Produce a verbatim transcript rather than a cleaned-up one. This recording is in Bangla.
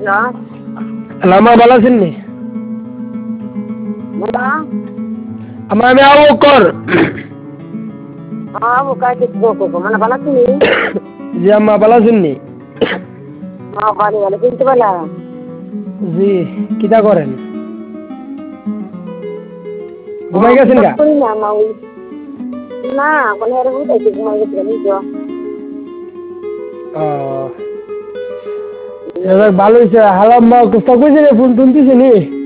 না লামা ভালো আছেন নি না আমার আমি আবু বকর আবু কাই দেখো মানে ভালো আছিস জি আম্মা ভালো আছেন নি মা ভালো ভালো কিন্তু বলা জি কিটা করেন ঘুমাই গেছেন গা করি না মা ওই না কোনো আর বুঝাইতে ঘুমাই গেছে নি তো ও ভালো হয়েছে হালাম্মা কোথা কইছে রে ফোন তুলতেছে নি